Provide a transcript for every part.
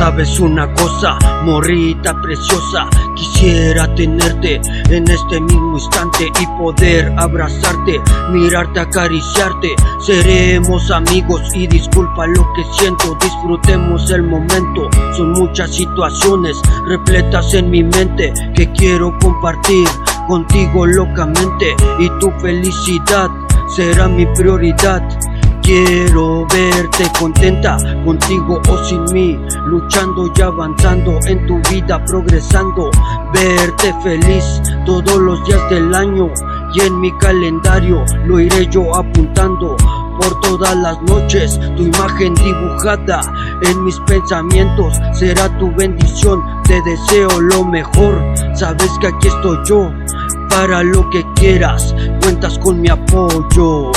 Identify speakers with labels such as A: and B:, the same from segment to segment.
A: Sabes una cosa, morrita preciosa, quisiera tenerte en este mismo instante y poder abrazarte, mirarte, acariciarte. Seremos amigos y disculpa lo que siento, disfrutemos el momento. Son muchas situaciones repletas en mi mente que quiero compartir contigo locamente, y tu felicidad será mi prioridad. Quiero verte contenta, contigo o sin mí, luchando y avanzando en tu vida, progresando. Verte feliz todos los días del año, y en mi calendario lo iré yo apuntando. Por todas las noches tu imagen dibujada en mis pensamientos será tu bendición. Te deseo lo mejor, sabes que aquí estoy yo para lo que quieras, cuentas con mi apoyo.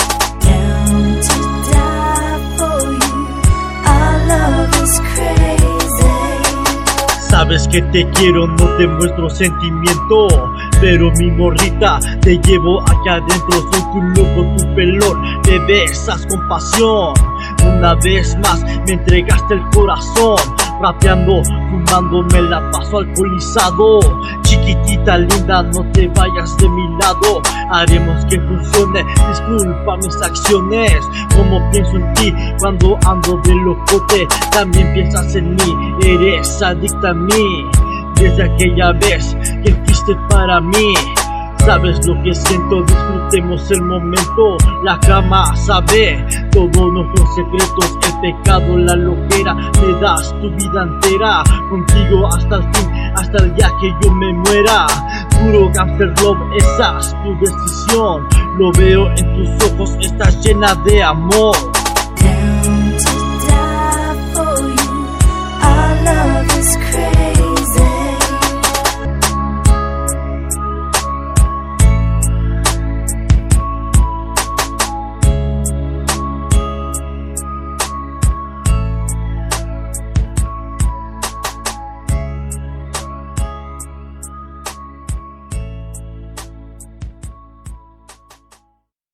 B: Sabes que te quiero, no te muestro sentimiento, pero mi morrita te llevo aquí adentro. Soy tu loco, tu pelón, me besas con pasión. Una vez más me entregaste el corazón, rapeando, fumando, me la paso alcoholizado. Chiquitita linda, no te vayas de mi lado, haremos que funcione. Disculpa mis acciones, como pienso en ti cuando ando de locote. También piensas en mí, eres adicta a mí, desde aquella vez que fuiste para mí. Sabes lo que siento, disfrutemos el momento. La cama sabe todos nuestros secretos, el pecado, la loquera. Me das tu vida entera, contigo hasta el fin, hasta el día que yo me muera. Puro gangster love, esa es tu decisión. Lo veo en tus ojos, estás llena de amor.